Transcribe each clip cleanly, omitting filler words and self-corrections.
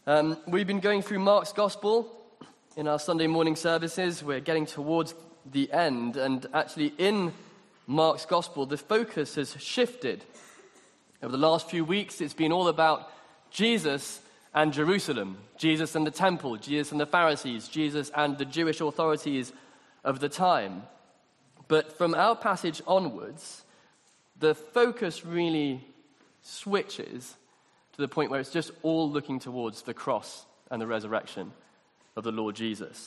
We've been going through Mark's Gospel in our Sunday morning services. We're getting towards the end, and actually in Mark's Gospel, the focus has shifted. Over the last few weeks, it's been all about Jesus and Jerusalem, Jesus and the temple, Jesus and the Pharisees, Jesus and the Jewish authorities of the time. But from our passage onwards, the focus really switches to the point where it's just all looking towards the cross and the resurrection of the Lord Jesus.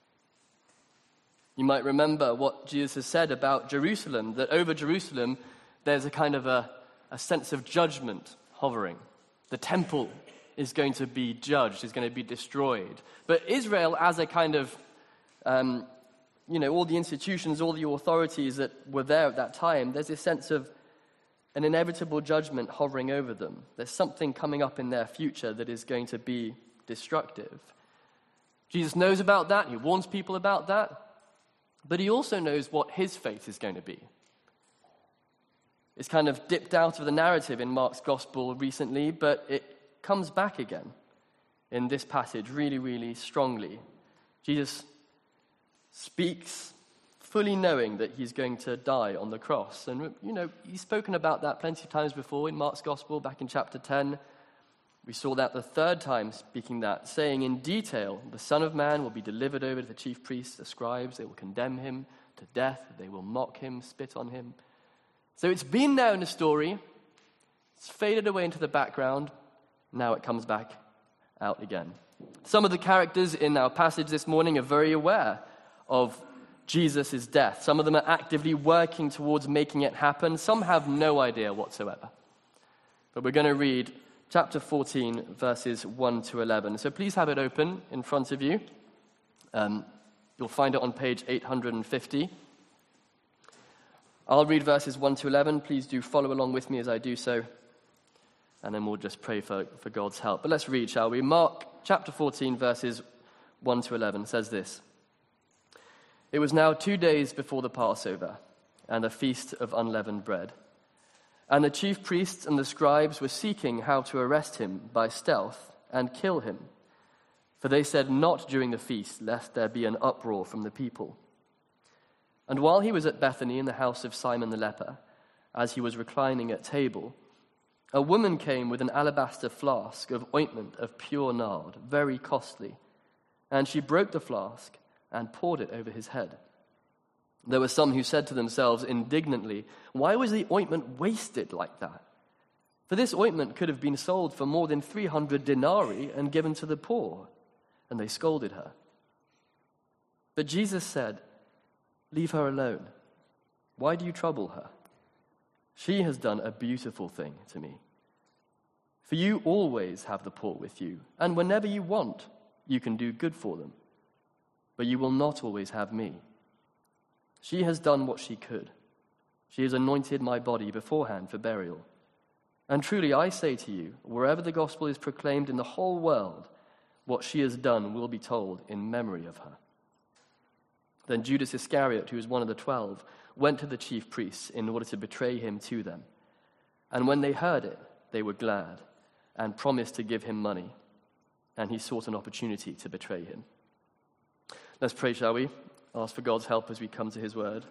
You might remember what Jesus has said about Jerusalem, that over Jerusalem there's a kind of a sense of judgment hovering. The temple is going to be judged, is going to be destroyed. But Israel as a kind of, all the institutions, all the authorities that were there at that time, there's this sense of an inevitable judgment hovering over them. There's something coming up in their future that is going to be destructive. Jesus knows about that. He warns people about that. But he also knows what his fate is going to be. It's kind of dipped out of the narrative in Mark's Gospel recently, but it comes back again in this passage really, really strongly. Jesus speaks fully knowing that he's going to die on the cross. And, he's spoken about that plenty of times before in Mark's Gospel, back in chapter 10. We saw that the third time speaking that, saying in detail, the Son of Man will be delivered over to the chief priests, the scribes. They will condemn him to death. They will mock him, spit on him. So it's been there in the story. It's faded away into the background. Now it comes back out again. Some of the characters in our passage this morning are very aware of Jesus' death. Some of them are actively working towards making it happen. Some have no idea whatsoever. But we're going to read chapter 14, verses 1 to 11. So please have it open in front of you. You'll find it on page 850. I'll read verses 1 to 11. Please do follow along with me as I do so. And then we'll just pray for God's help. But let's read, shall we? Mark chapter 14, verses 1 to 11 says this. It was now 2 days before the Passover and the feast of unleavened bread. And the chief priests and the scribes were seeking how to arrest him by stealth and kill him. For they said, not during the feast, lest there be an uproar from the people. And while he was at Bethany in the house of Simon the leper, as he was reclining at table, a woman came with an alabaster flask of ointment of pure nard, very costly. And she broke the flask and poured it over his head. There were some who said to themselves indignantly, why was the ointment wasted like that? For this ointment could have been sold for more than 300 denarii and given to the poor. And they scolded her. But Jesus said, leave her alone. Why do you trouble her? She has done a beautiful thing to me. For you always have the poor with you, and whenever you want, you can do good for them. But you will not always have me. She has done what she could. She has anointed my body beforehand for burial. And truly I say to you, wherever the gospel is proclaimed in the whole world, what she has done will be told in memory of her. Then Judas Iscariot, who was one of the 12, went to the chief priests in order to betray him to them. And when they heard it, they were glad and promised to give him money. And he sought an opportunity to betray him. Let's pray, shall we? Ask for God's help as we come to his word.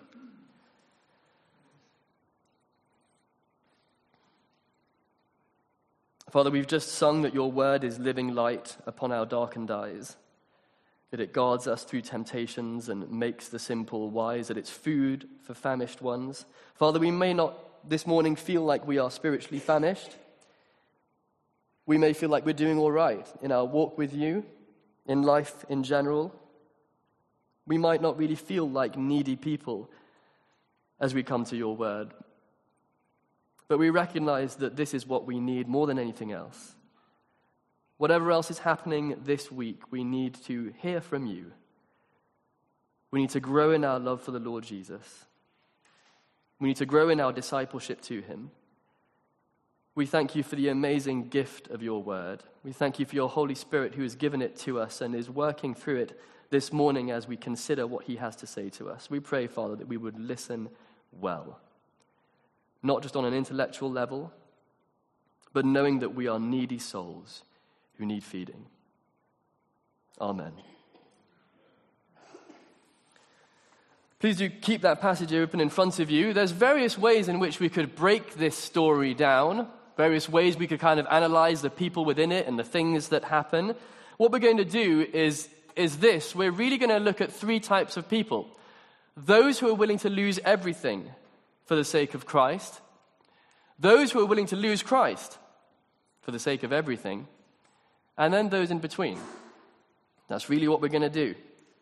Father, we've just sung that your word is living light upon our darkened eyes, that it guards us through temptations and makes the simple wise, that it's food for famished ones. Father, we may not this morning feel like we are spiritually famished. We may feel like we're doing all right in our walk with you, in life in general. We might not really feel like needy people as we come to your word. But we recognize that this is what we need more than anything else. Whatever else is happening this week, we need to hear from you. We need to grow in our love for the Lord Jesus. We need to grow in our discipleship to him. We thank you for the amazing gift of your word. We thank you for your Holy Spirit who has given it to us and is working through it this morning as we consider what he has to say to us. We pray, Father, that we would listen well, not just on an intellectual level, but knowing that we are needy souls who need feeding. Amen. Please do keep that passage open in front of you. There's various ways in which we could break this story down, various ways we could kind of analyze the people within it and the things that happen. What we're going to do is this. We're really going to look at three types of people. Those who are willing to lose everything for the sake of Christ, those who are willing to lose Christ for the sake of everything, and then those in between. That's really what we're going to do.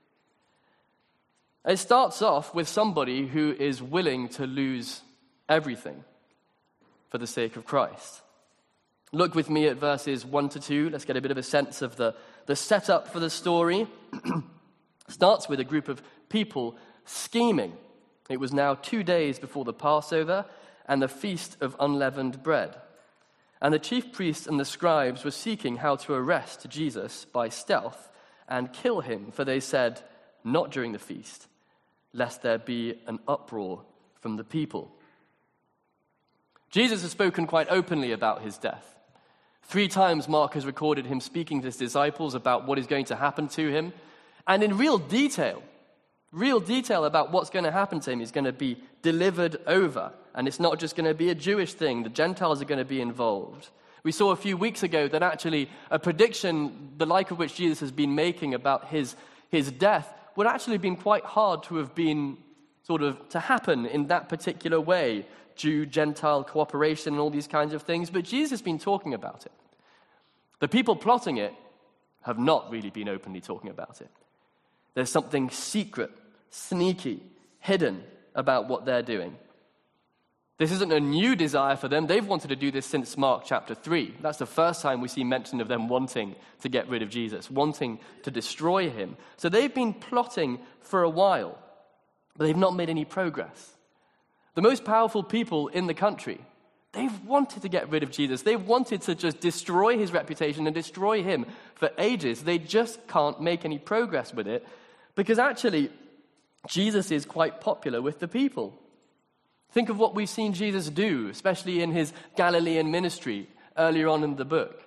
It starts off with somebody who is willing to lose everything for the sake of Christ. Look with me at verses 1 to 2. Let's get a bit of a sense of the setup for the story. Starts with a group of people scheming. It was now 2 days before the Passover and the Feast of Unleavened Bread. And the chief priests and the scribes were seeking how to arrest Jesus by stealth and kill him, for they said, "Not during the feast, lest there be an uproar from the people." Jesus has spoken quite openly about his death. 3 times Mark has recorded him speaking to his disciples about what is going to happen to him. And in real detail about what's going to happen to him. He's going to be delivered over. And it's not just going to be a Jewish thing. The Gentiles are going to be involved. We saw a few weeks ago that actually a prediction, the like of which Jesus has been making about his death, would actually have been quite hard to have been to happen in that particular way. Jew-Gentile cooperation and all these kinds of things. But Jesus has been talking about it. The people plotting it have not really been openly talking about it. There's something secret, sneaky, hidden about what they're doing. This isn't a new desire for them. They've wanted to do this since Mark chapter 3. That's the first time we see mention of them wanting to get rid of Jesus, wanting to destroy him. So they've been plotting for a while, but they've not made any progress. The most powerful people in the country, they've wanted to get rid of Jesus. They've wanted to just destroy his reputation and destroy him for ages. They just can't make any progress with it because actually Jesus is quite popular with the people. Think of what we've seen Jesus do, especially in his Galilean ministry earlier on in the book.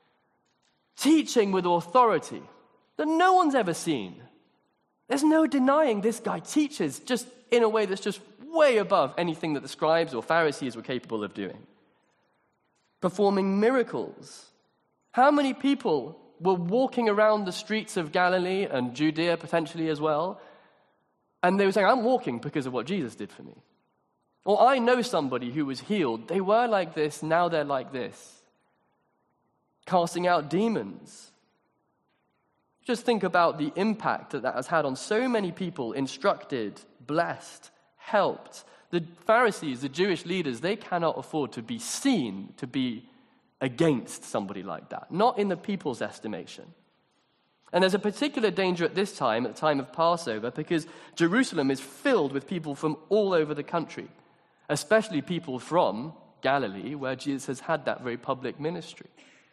Teaching with authority that no one's ever seen. There's no denying this guy teaches just in a way that's just way above anything that the scribes or Pharisees were capable of doing. Performing miracles. How many people were walking around the streets of Galilee and Judea potentially as well, and they were saying, "I'm walking because of what Jesus did for me." Or I know somebody who was healed. They were like this, now they're like this. Casting out demons. Just think about the impact that has had on so many people, instructed, blessed, helped. The Pharisees, the Jewish leaders, they cannot afford to be seen to be against somebody like that. Not in the people's estimation. And there's a particular danger at this time, at the time of Passover, because Jerusalem is filled with people from all over the country, especially people from Galilee, where Jesus has had that very public ministry.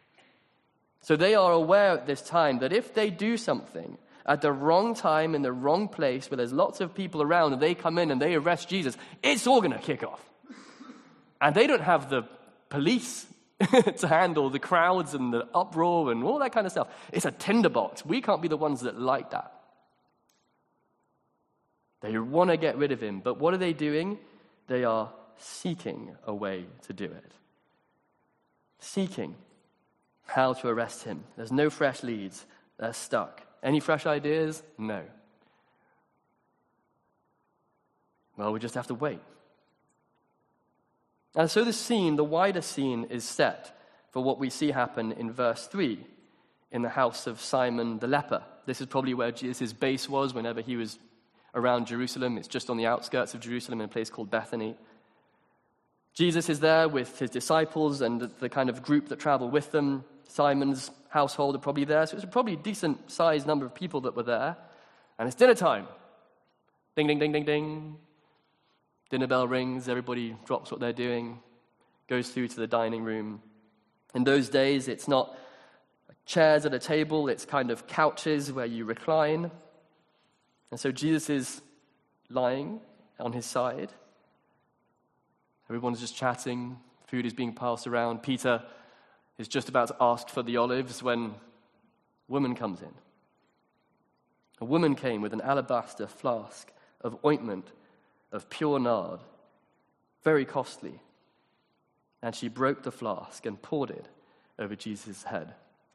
So they are aware at this time that if they do something at the wrong time, in the wrong place, where there's lots of people around, and they come in and they arrest Jesus, it's all going to kick off. And they don't have the police to handle the crowds and the uproar and all that kind of stuff. It's a tinderbox. We can't be the ones that like that. They want to get rid of him, but what are they doing? They are seeking a way to do it. Seeking how to arrest him. There's no fresh leads. They're stuck. Any fresh ideas? No. Well, we just have to wait. And so the wider scene is set for what we see happen in verse 3 in the house of Simon the leper. This is probably where Jesus' base was whenever he was around Jerusalem. It's just on the outskirts of Jerusalem in a place called Bethany. Jesus is there with his disciples and the kind of group that travel with them. Simon's household are probably there, so it's a probably decent-sized number of people that were there. And it's dinner time. Ding, ding, ding, ding, ding. Dinner bell rings, everybody drops what they're doing, goes through to the dining room. In those days, it's not chairs at a table, it's kind of couches where you recline. And so Jesus is lying on his side. Everyone's just chatting, food is being passed around. Peter is just about to ask for the olives when a woman comes in. A woman came with an alabaster flask of ointment of pure nard, very costly, and she broke the flask and poured it over Jesus' head.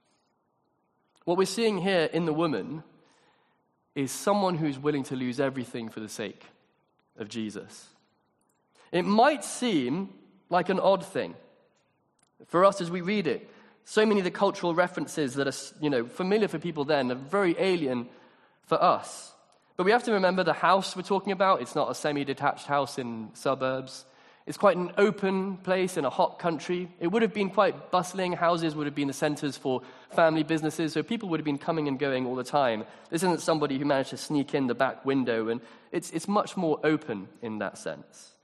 What we're seeing here in the woman is someone who's willing to lose everything for the sake of Jesus. It might seem like an odd thing for us as we read it. So many of the cultural references that are, familiar for people then are very alien for us. But we have to remember the house we're talking about. It's not a semi-detached house in suburbs. It's quite an open place in a hot country. It would have been quite bustling. Houses would have been the centers for family businesses, so people would have been coming and going all the time. This isn't somebody who managed to sneak in the back window, and it's much more open in that sense.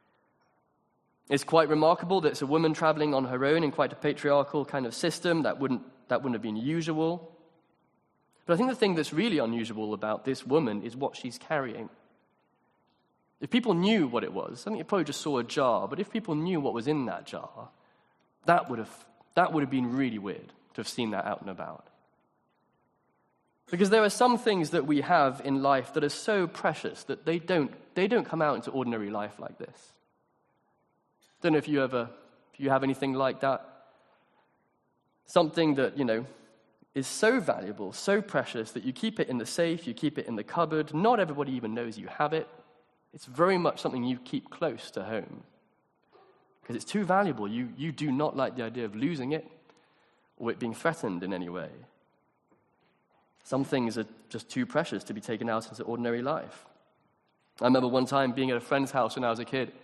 It's quite remarkable that it's a woman traveling on her own in quite a patriarchal kind of system. That wouldn't have been usual. But I think the thing that's really unusual about this woman is what she's carrying. If people knew what it was, I think you probably just saw a jar, but if people knew what was in that jar, that would have been really weird to have seen that out and about. Because there are some things that we have in life that are so precious that they don't come out into ordinary life like this. Don't know if you have anything like that. Something that, is so valuable, so precious that you keep it in the safe, you keep it in the cupboard. Not everybody even knows you have it. It's very much something you keep close to home. Because it's too valuable. You do not like the idea of losing it or it being threatened in any way. Some things are just too precious to be taken out into ordinary life. I remember one time being at a friend's house when I was a kid,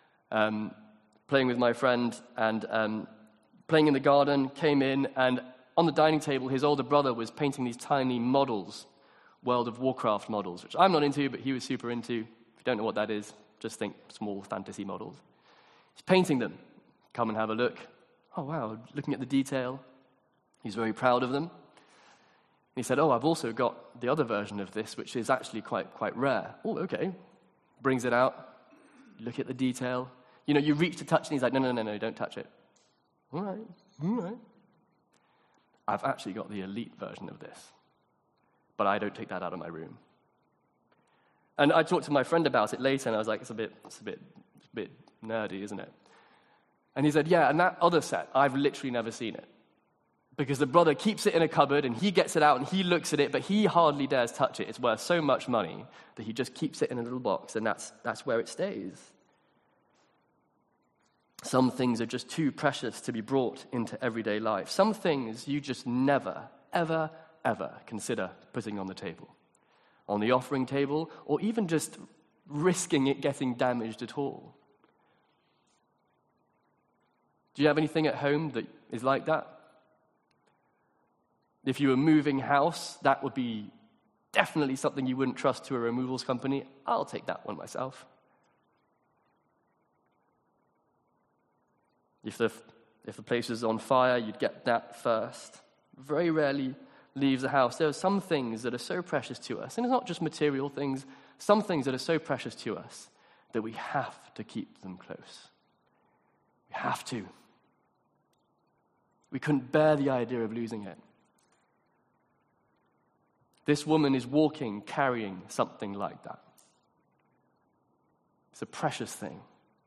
playing with my friend and playing in the garden, came in, and on the dining table, his older brother was painting these tiny models, World of Warcraft models, which I'm not into, but he was super into. If you don't know what that is, just think small fantasy models. He's painting them. Come and have a look. Oh, wow, looking at the detail. He's very proud of them. And he said, I've also got the other version of this, which is actually quite rare. Oh, okay. Brings it out. Look at the detail. You reach to touch, and he's like, no, don't touch it. All right. I've actually got the elite version of this, but I don't take that out of my room. And I talked to my friend about it later, and I was like, it's a bit nerdy, isn't it? And he said, yeah, and that other set, I've literally never seen it. Because the brother keeps it in a cupboard, and he gets it out, and he looks at it, but he hardly dares touch it. It's worth so much money that he just keeps it in a little box, and that's where it stays. Some things are just too precious to be brought into everyday life. Some things you just never, ever, ever consider putting on the table, on the offering table, or even just risking it getting damaged at all. Do you have anything at home that is like that? If you were moving house, that would be definitely something you wouldn't trust to a removals company. I'll take that one myself. If the place is on fire, you'd get that first. Very rarely leaves the house. There are some things that are so precious to us, and it's not just material things, some things that are so precious to us that we have to keep them close. We have to. We couldn't bear the idea of losing it. This woman is walking, carrying something like that. It's a precious thing.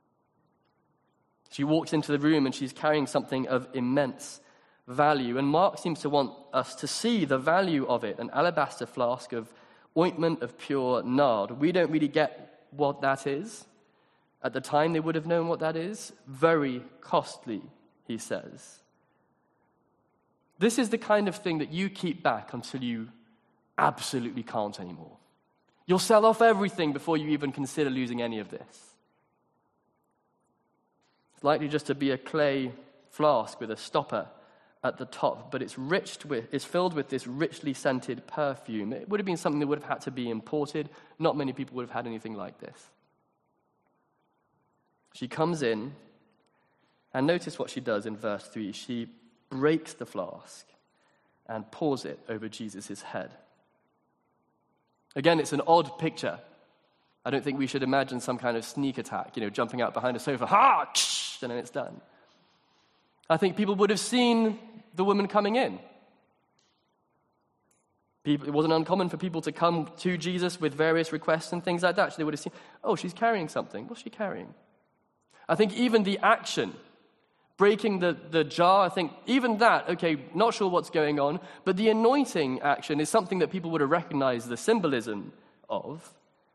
She walks into the room and she's carrying something of immense value. And Mark seems to want us to see the value of it, an alabaster flask of ointment of pure nard. We don't really get what that is. At the time, they would have known what that is. Very costly, he says. This is the kind of thing that you keep back until you absolutely can't anymore. You'll sell off everything before you even consider losing any of this. It's likely just to be a clay flask with a stopper at the top, but it's filled with this richly scented perfume. It would have been something that would have had to be imported. Not many people would have had anything like this. She comes in, and notice what she does in verse 3. She breaks the flask and pours it over Jesus' head. Again, it's an odd picture. I don't think we should imagine some kind of sneak attack, jumping out behind a sofa, ha, and then it's done. I think people would have seen the woman coming in. It wasn't uncommon for people to come to Jesus with various requests and things like that. So they would have seen, oh, she's carrying something. What's she carrying? I think even the action, breaking the jar, I think even that, okay, not sure what's going on, but the anointing action is something that people would have recognized the symbolism of.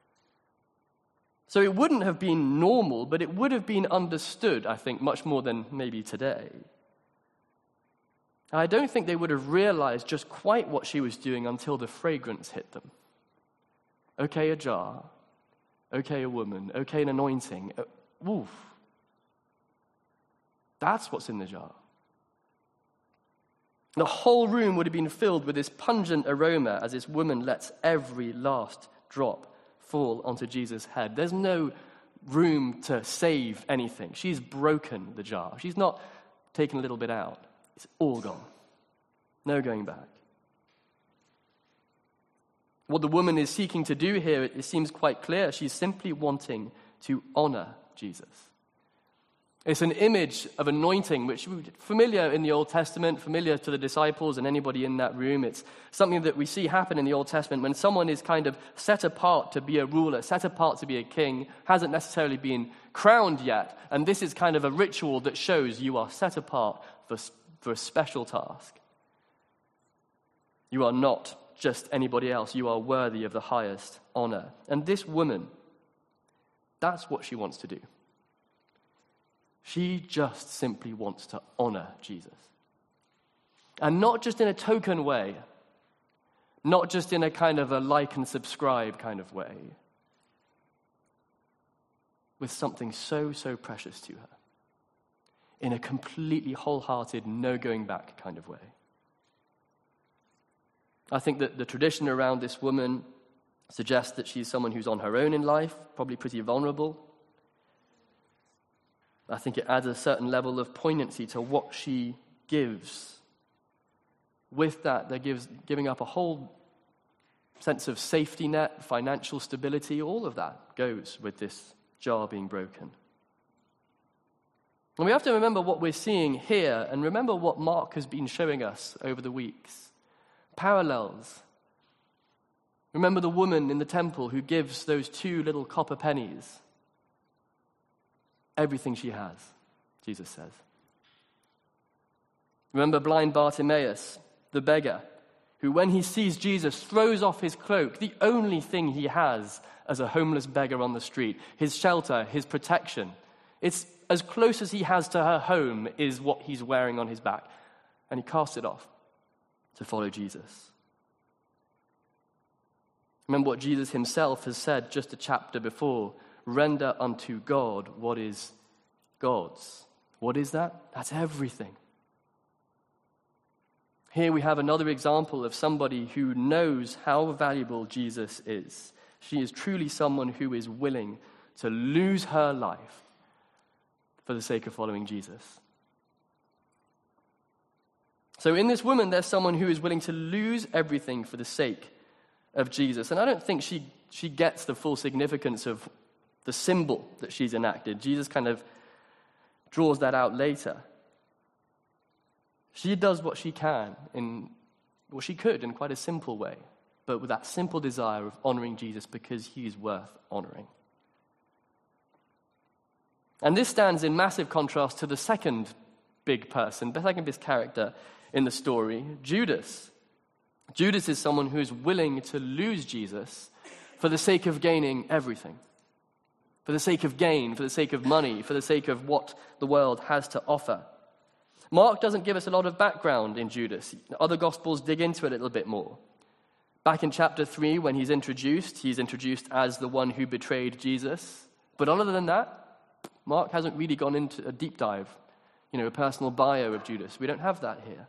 So it wouldn't have been normal, but it would have been understood, I think, much more than maybe today. I don't think they would have realized just quite what she was doing until the fragrance hit them. Okay, a jar. Okay, a woman. Okay, an anointing. Woof. That's what's in the jar. The whole room would have been filled with this pungent aroma as this woman lets every last drop fall onto Jesus' head. There's no room to save anything. She's broken the jar. She's not taken a little bit out. It's all gone. No going back. What the woman is seeking to do here, it seems quite clear. She's simply wanting to honor Jesus. It's an image of anointing, which is familiar in the Old Testament, familiar to the disciples and anybody in that room. It's something that we see happen in the Old Testament when someone is kind of set apart to be a ruler, set apart to be a king, hasn't necessarily been crowned yet. And this is kind of a ritual that shows you are set apart for a special task. You are not just anybody else. You are worthy of the highest honor. And this woman, that's what she wants to do. She just simply wants to honor Jesus. And not just in a token way, not just in a kind of a like and subscribe kind of way, with something so, so precious to her, in a completely wholehearted, no going back kind of way. I think that the tradition around this woman suggests that she's someone who's on her own in life, probably pretty vulnerable. I think it adds a certain level of poignancy to what she gives. With that, they're giving up a whole sense of safety net, financial stability, all of that goes with this jar being broken. And we have to remember what we're seeing here and remember what Mark has been showing us over the weeks. Parallels. Remember the woman in the temple who gives those 2 little copper pennies. Everything she has, Jesus says. Remember blind Bartimaeus, the beggar, who when he sees Jesus throws off his cloak, the only thing he has as a homeless beggar on the street, his shelter, his protection. It's as close as he has to her home is what he's wearing on his back. And he casts it off to follow Jesus. Remember what Jesus himself has said just a chapter before. Render unto God what is God's. What is that? That's everything. Here we have another example of somebody who knows how valuable Jesus is. She is truly someone who is willing to lose her life for the sake of following Jesus. So in this woman, there's someone who is willing to lose everything for the sake of Jesus. And I don't think she gets the full significance of the symbol that she's enacted. Jesus kind of draws that out later. She does what she can she could in quite a simple way, but with that simple desire of honoring Jesus because he is worth honoring. And this stands in massive contrast to the second big person, the second big character in the story, Judas. Judas is someone who is willing to lose Jesus for the sake of gaining everything. For the sake of gain, for the sake of money, for the sake of what the world has to offer. Mark doesn't give us a lot of background in Judas. Other Gospels dig into it a little bit more. Back in chapter 3, when he's introduced as the one who betrayed Jesus. But other than that, Mark hasn't really gone into a deep dive, a personal bio of Judas. We don't have that here.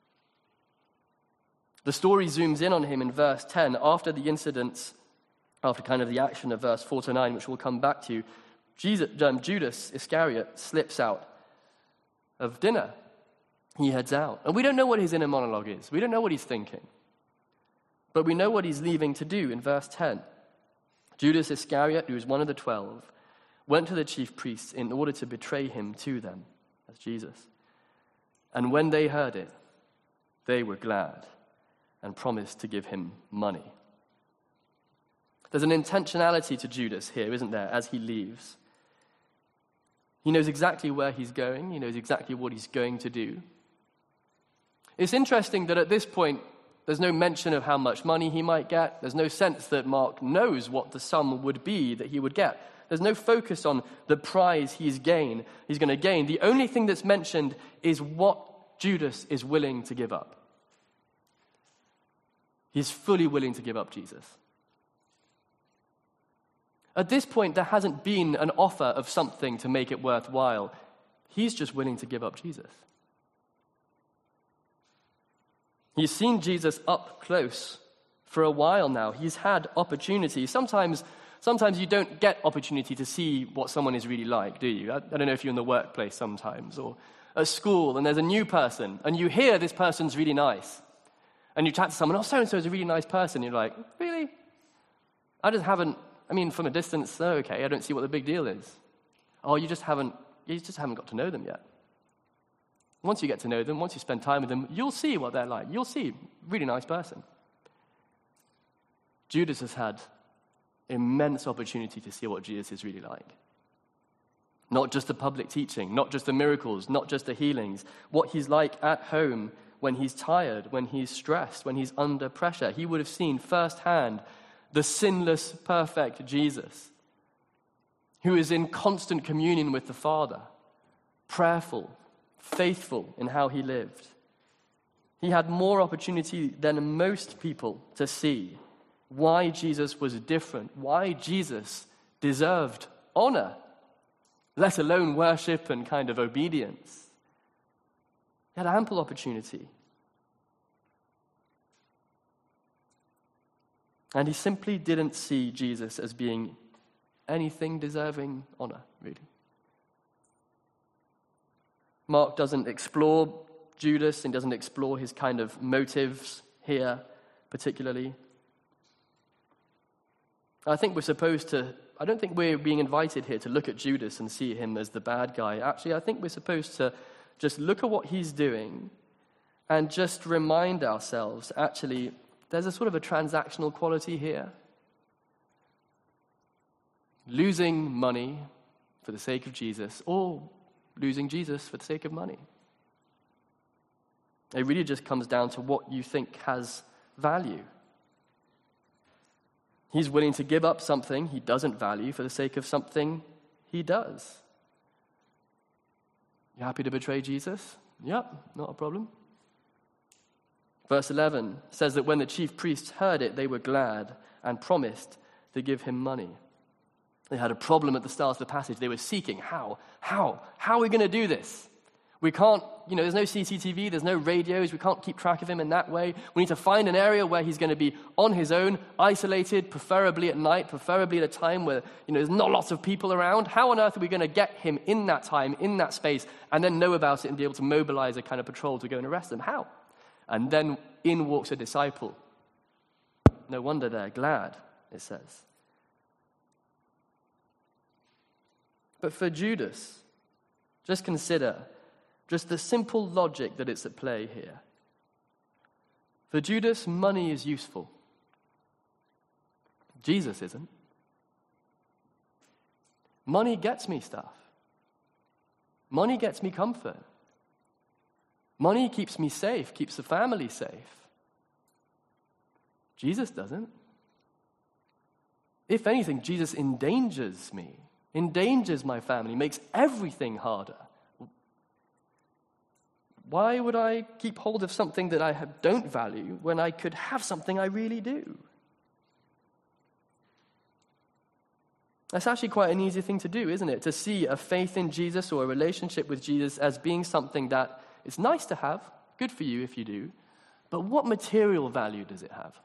The story zooms in on him in verse 10, after the incidents, after kind of the action of verse 4 to 9, which we'll come back to. Judas Iscariot slips out of dinner. He heads out. And we don't know what his inner monologue is. We don't know what he's thinking. But we know what he's leaving to do in verse 10. Judas Iscariot, who was one of the 12, went to the chief priests in order to betray him to them. That's Jesus. And when they heard it, they were glad and promised to give him money. There's an intentionality to Judas here, isn't there, as he leaves? He knows exactly where he's going. He knows exactly what he's going to do. It's interesting that at this point, there's no mention of how much money he might get. There's no sense that Mark knows what the sum would be that he would get. There's no focus on the prize he's going to gain. The only thing that's mentioned is what Judas is willing to give up. He's fully willing to give up Jesus. At this point, there hasn't been an offer of something to make it worthwhile. He's just willing to give up Jesus. He's seen Jesus up close for a while now. He's had opportunity. Sometimes you don't get opportunity to see what someone is really like, do you? I don't know if you're in the workplace sometimes or at school and there's a new person and you hear this person's really nice. And you chat to someone, so-and-so is a really nice person. You're like, really? From a distance, okay, I don't see what the big deal is. Oh, you just haven't got to know them yet. Once you get to know them, once you spend time with them, you'll see what they're like. You'll see, really nice person. Judas has had immense opportunity to see what Jesus is really like. Not just the public teaching, not just the miracles, not just the healings. What he's like at home when he's tired, when he's stressed, when he's under pressure. He would have seen firsthand the sinless, perfect Jesus, who is in constant communion with the Father, prayerful, faithful in how he lived. He had more opportunity than most people to see why Jesus was different, why Jesus deserved honor, let alone worship and kind of obedience. He had ample opportunity. And he simply didn't see Jesus as being anything deserving honor, really. Mark doesn't explore Judas and doesn't explore his kind of motives here particularly. I don't think we're being invited here to look at Judas and see him as the bad guy. Actually, I think we're supposed to just look at what he's doing and just remind ourselves, actually, there's a sort of a transactional quality here. Losing money for the sake of Jesus, or losing Jesus for the sake of money. It really just comes down to what you think has value. He's willing to give up something he doesn't value for the sake of something he does. You happy to betray Jesus? Yep, not a problem. Verse 11 says that when the chief priests heard it, they were glad and promised to give him money. They had a problem at the start of the passage. They were seeking, how are we going to do this? We can't, there's no CCTV, there's no radios, we can't keep track of him in that way. We need to find an area where he's going to be on his own, isolated, preferably at night, preferably at a time where, there's not lots of people around. How on earth are we going to get him in that time, in that space, and then know about it and be able to mobilize a kind of patrol to go and arrest him? How? And then in walks a disciple. No wonder they're glad, it says. But for Judas, just consider just the simple logic that it's at play here. For Judas, money is useful. Jesus isn't. Money gets me stuff. Money gets me comfort. Money keeps me safe, keeps the family safe. Jesus doesn't. If anything, Jesus endangers me, endangers my family, makes everything harder. Why would I keep hold of something that I don't value when I could have something I really do? That's actually quite an easy thing to do, isn't it? To see a faith in Jesus or a relationship with Jesus as being something that it's nice to have, good for you if you do, but what material value does it have?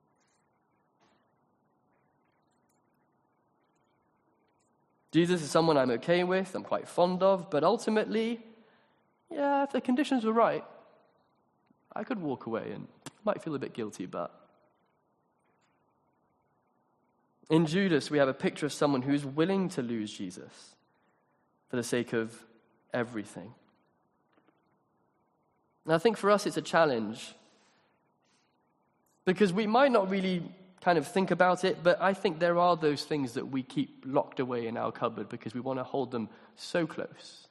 Jesus is someone I'm okay with, I'm quite fond of, but ultimately, if the conditions were right, I could walk away and might feel a bit guilty, but in Judas, we have a picture of someone who's willing to lose Jesus for the sake of everything. And I think for us it's a challenge because we might not really kind of think about it, but I think there are those things that we keep locked away in our cupboard because we want to hold them so close.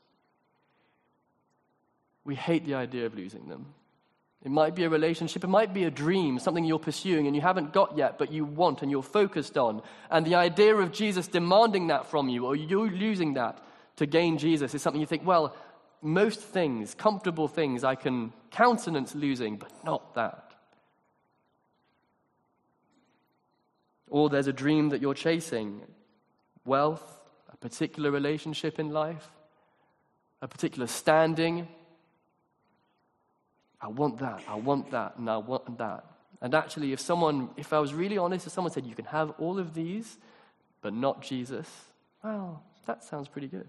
We hate the idea of losing them. It might be a relationship, it might be a dream, something you're pursuing and you haven't got yet, but you want and you're focused on. And the idea of Jesus demanding that from you, or you losing that to gain Jesus, is something you think, well, most things, comfortable things, I can countenance losing, but not that. Or there's a dream that you're chasing, wealth, a particular relationship in life, a particular standing. I want that, and I want that. And actually, if I was really honest, if someone said, you can have all of these, but not Jesus, well, that sounds pretty good.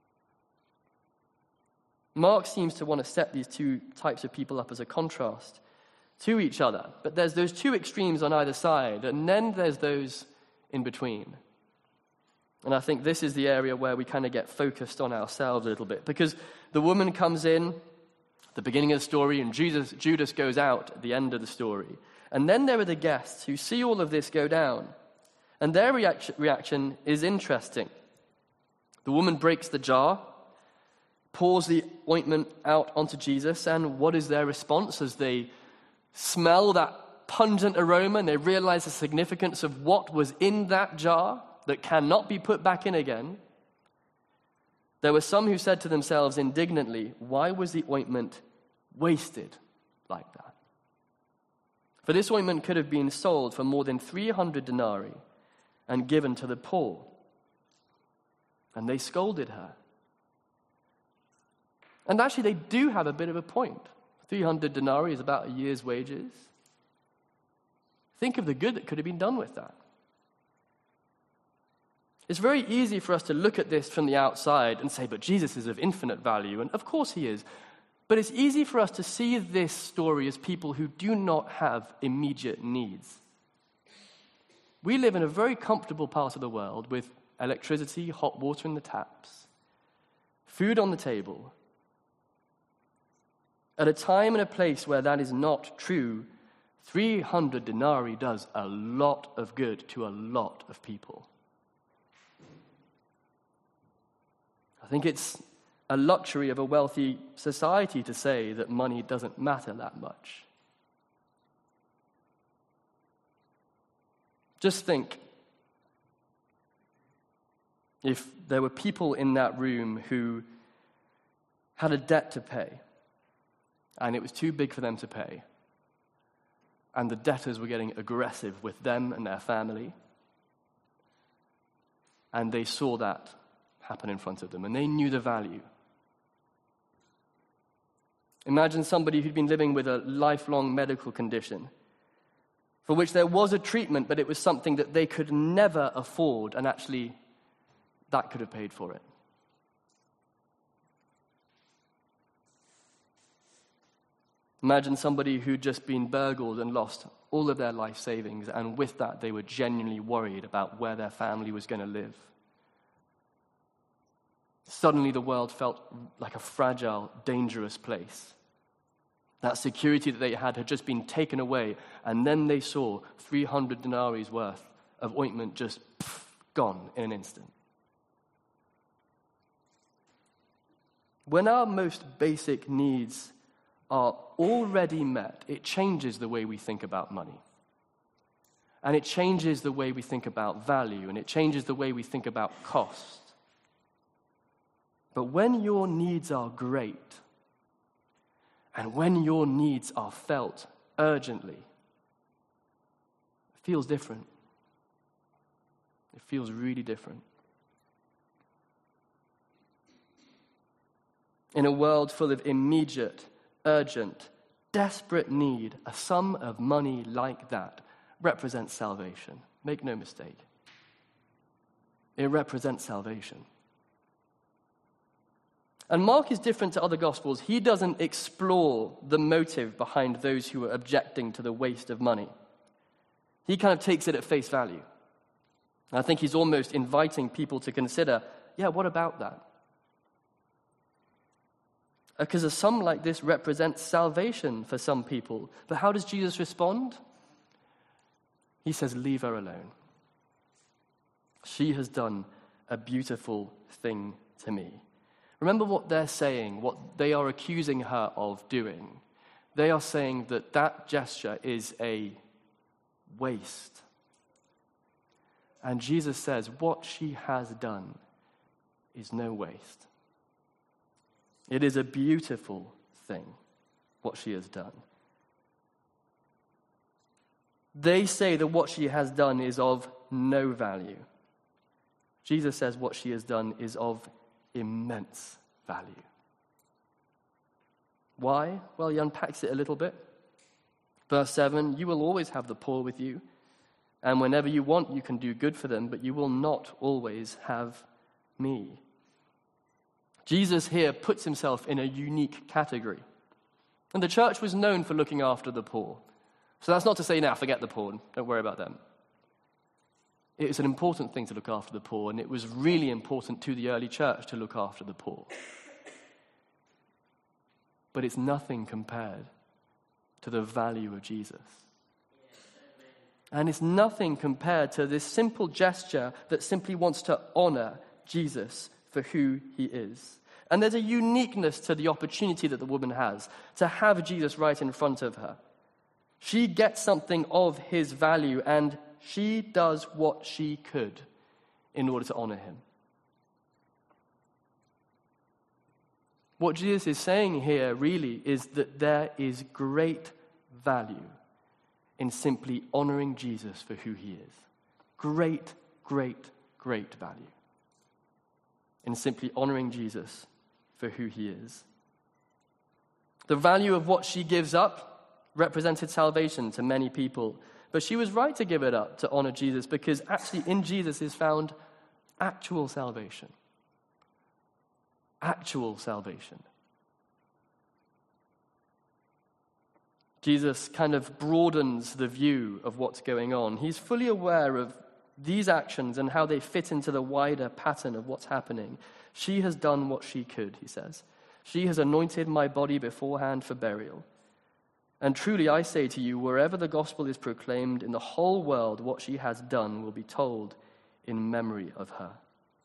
Mark seems to want to set these two types of people up as a contrast to each other. But there's those two extremes on either side, and then there's those in between. And I think this is the area where we kind of get focused on ourselves a little bit. Because the woman comes in at the beginning of the story, and Judas goes out at the end of the story. And then there are the guests who see all of this go down. And their reaction is interesting. The woman breaks the jar, pours the ointment out onto Jesus, and what is their response as they smell that pungent aroma and they realize the significance of what was in that jar that cannot be put back in again? There were some who said to themselves indignantly, why was the ointment wasted like that? For this ointment could have been sold for more than 300 denarii and given to the poor. And they scolded her. And actually, they do have a bit of a point. 300 denarii is about a year's wages. Think of the good that could have been done with that. It's very easy for us to look at this from the outside and say, but Jesus is of infinite value, and of course he is. But it's easy for us to see this story as people who do not have immediate needs. We live in a very comfortable part of the world with electricity, hot water in the taps, food on the table. At a time and a place where that is not true, 300 denarii does a lot of good to a lot of people. I think it's a luxury of a wealthy society to say that money doesn't matter that much. Just think, if there were people in that room who had a debt to pay, and it was too big for them to pay, and the debtors were getting aggressive with them and their family, and they saw that happen in front of them, and they knew the value. Imagine somebody who'd been living with a lifelong medical condition for which there was a treatment, but it was something that they could never afford, and actually that could have paid for it. Imagine somebody who'd just been burgled and lost all of their life savings, and with that they were genuinely worried about where their family was going to live. Suddenly the world felt like a fragile, dangerous place. That security that they had just been taken away, and then they saw 300 denarii worth of ointment just gone in an instant. When our most basic needs are already met, it changes the way we think about money. And it changes the way we think about value, and it changes the way we think about cost. But when your needs are great, and when your needs are felt urgently, it feels different. It feels really different. In a world full of immediate, urgent, desperate need, a sum of money like that represents salvation. Make no mistake. It represents salvation. And Mark is different to other Gospels. He doesn't explore the motive behind those who are objecting to the waste of money. He kind of takes it at face value. And I think he's almost inviting people to consider, what about that? Because a sum like this represents salvation for some people. But how does Jesus respond? He says, leave her alone. She has done a beautiful thing to me. Remember what they're saying, what they are accusing her of doing. They are saying that that gesture is a waste. And Jesus says, what she has done is no waste. It is a beautiful thing, what she has done. They say that what she has done is of no value. Jesus says what she has done is of immense value. Why? Well, he unpacks it a little bit. Verse 7, you will always have the poor with you, and whenever you want, you can do good for them, but you will not always have me. Jesus here puts himself in a unique category. And the church was known for looking after the poor. So that's not to say, now, forget the poor, don't worry about them. It is an important thing to look after the poor, and it was really important to the early church to look after the poor. But it's nothing compared to the value of Jesus. And it's nothing compared to this simple gesture that simply wants to honor Jesus for who he is. And there's a uniqueness to the opportunity that the woman has to have Jesus right in front of her. She gets something of his value, and she does what she could in order to honor him. What Jesus is saying here really is that there is great value in simply honoring Jesus for who he is. Great, great, great value in simply honoring Jesus for who he is. The value of what she gives up represented salvation to many people, but she was right to give it up to honor Jesus, because actually in Jesus is found actual salvation. Actual salvation. Jesus kind of broadens the view of what's going on. He's fully aware of these actions and how they fit into the wider pattern of what's happening. She has done what she could, he says. She has anointed my body beforehand for burial. And truly I say to you, wherever the gospel is proclaimed in the whole world, what she has done will be told in memory of her.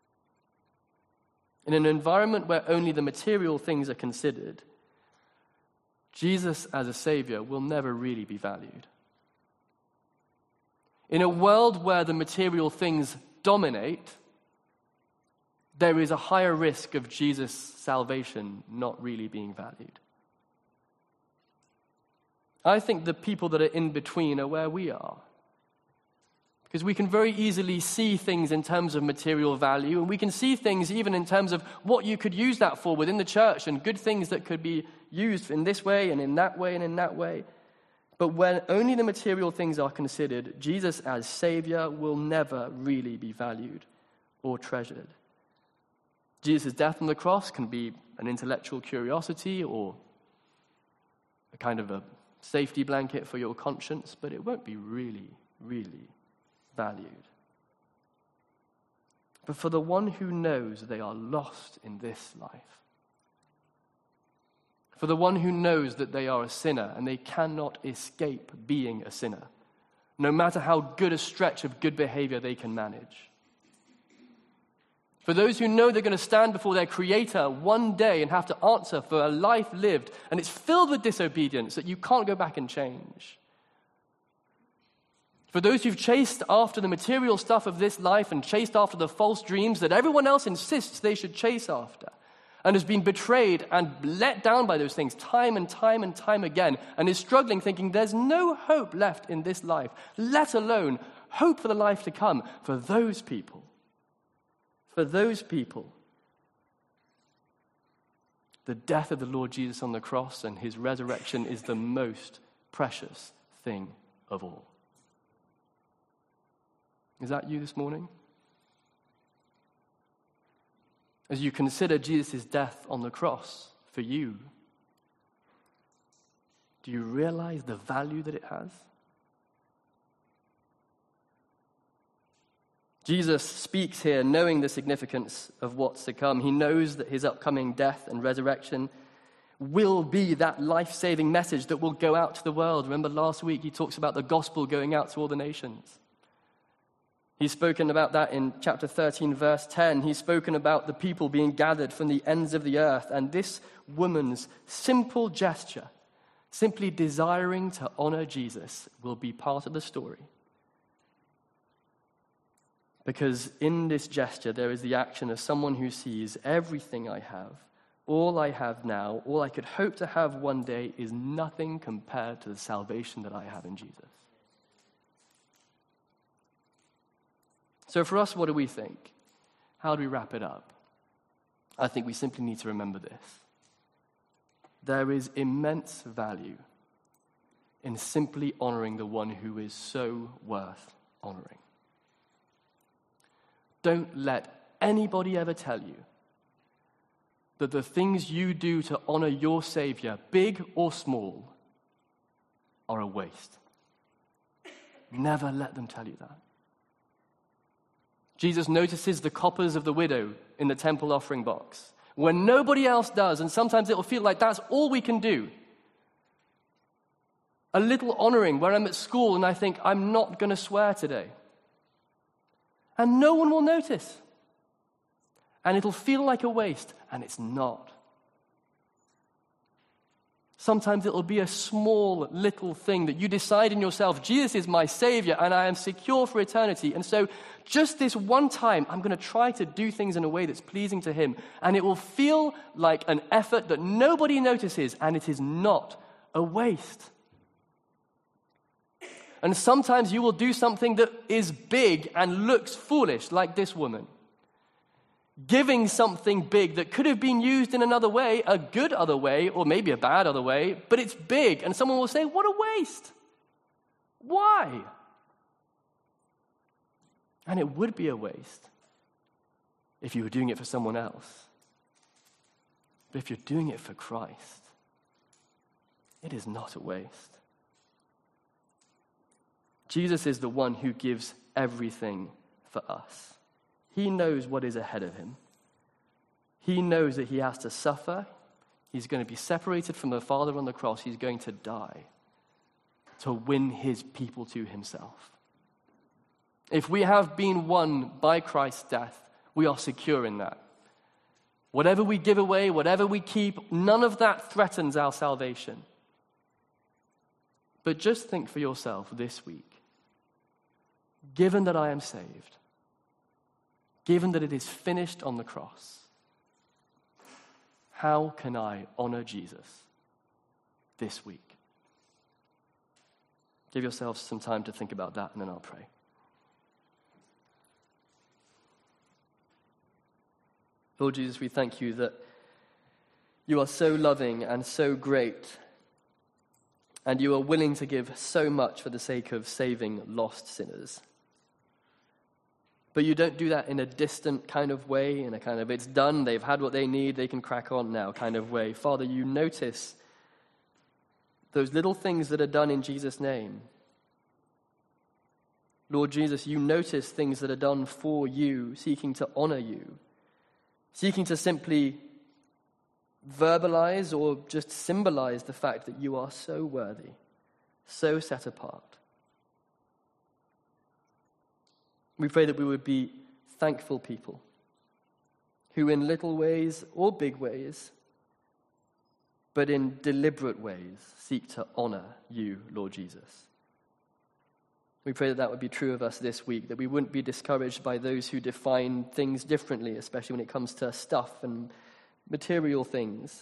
In an environment where only the material things are considered, Jesus as a savior will never really be valued. In a world where the material things dominate, there is a higher risk of Jesus' salvation not really being valued. I think the people that are in between are where we are. Because we can very easily see things in terms of material value, and we can see things even in terms of what you could use that for within the church, and good things that could be used in this way and in that way and in that way. But when only the material things are considered, Jesus as Savior will never really be valued or treasured. Jesus' death on the cross can be an intellectual curiosity or a kind of a safety blanket for your conscience, but it won't be really, really valued. But for the one who knows they are lost in this life, for the one who knows that they are a sinner and they cannot escape being a sinner, no matter how good a stretch of good behavior they can manage. For those who know they're going to stand before their Creator one day and have to answer for a life lived, and it's filled with disobedience that you can't go back and change. For those who've chased after the material stuff of this life and chased after the false dreams that everyone else insists they should chase after, and has been betrayed and let down by those things time and time and time again, and is struggling thinking there's no hope left in this life, let alone hope for the life to come. For those people, the death of the Lord Jesus on the cross and his resurrection is the most precious thing of all. Is that you this morning? As you consider Jesus' death on the cross for you, do you realize the value that it has? Jesus speaks here knowing the significance of what's to come. He knows that his upcoming death and resurrection will be that life-saving message that will go out to the world. Remember last week he talks about the gospel going out to all the nations. He's spoken about that in chapter 13, verse 10. He's spoken about the people being gathered from the ends of the earth. And this woman's simple gesture, simply desiring to honor Jesus, will be part of the story. Because in this gesture, there is the action of someone who sees everything I have, all I have now, all I could hope to have one day is nothing compared to the salvation that I have in Jesus. So for us, what do we think? How do we wrap it up? I think we simply need to remember this. There is immense value in simply honoring the one who is so worth honoring. Don't let anybody ever tell you that the things you do to honor your Savior, big or small, are a waste. Never let them tell you that. Jesus notices the coppers of the widow in the temple offering box when nobody else does, and sometimes it'll feel like that's all we can do. A little honoring where I'm at school and I think, I'm not going to swear today. And no one will notice. And it'll feel like a waste, and it's not. Sometimes it'll be a small little thing that you decide in yourself, Jesus is my Savior, and I am secure for eternity. And so just this one time, I'm going to try to do things in a way that's pleasing to Him. And it will feel like an effort that nobody notices, and it is not a waste. And sometimes you will do something that is big and looks foolish, like this woman. Giving something big that could have been used in another way, a good other way, or maybe a bad other way, but it's big. And someone will say, what a waste. Why? And it would be a waste if you were doing it for someone else. But if you're doing it for Christ, it is not a waste. Jesus is the one who gives everything for us. He knows what is ahead of him. He knows that he has to suffer. He's going to be separated from the Father on the cross. He's going to die to win his people to himself. If we have been won by Christ's death, we are secure in that. Whatever we give away, whatever we keep, none of that threatens our salvation. But just think for yourself this week. Given that I am saved, given that it is finished on the cross, how can I honor Jesus this week? Give yourselves some time to think about that, and then I'll pray. Lord Jesus, we thank you that you are so loving and so great, and you are willing to give so much for the sake of saving lost sinners. But you don't do that in a distant kind of way, in a kind of, it's done, they've had what they need, they can crack on now kind of way. Father, you notice those little things that are done in Jesus' name. Lord Jesus, you notice things that are done for you, seeking to honor you, seeking to simply verbalize or just symbolize the fact that you are so worthy, so set apart. We pray that we would be thankful people who in little ways or big ways, but in deliberate ways, seek to honor you, Lord Jesus. We pray that that would be true of us this week, that we wouldn't be discouraged by those who define things differently, especially when it comes to stuff and material things.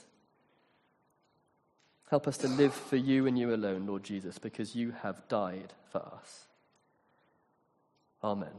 Help us to live for you and you alone, Lord Jesus, because you have died for us. Amen.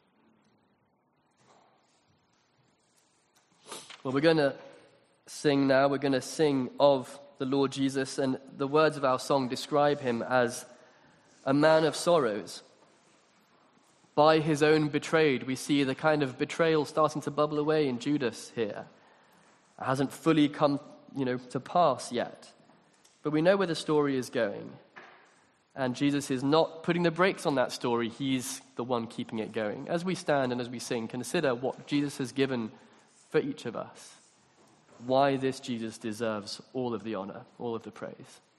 Well, we're going to sing now. We're going to sing of the Lord Jesus, and the words of our song describe him as a man of sorrows. By his own betrayed, we see the kind of betrayal starting to bubble away in Judas here. It hasn't fully come, to pass yet. But we know where the story is going. And Jesus is not putting the brakes on that story. He's the one keeping it going. As we stand and as we sing, consider what Jesus has given for each of us. why this Jesus deserves all of the honor, all of the praise.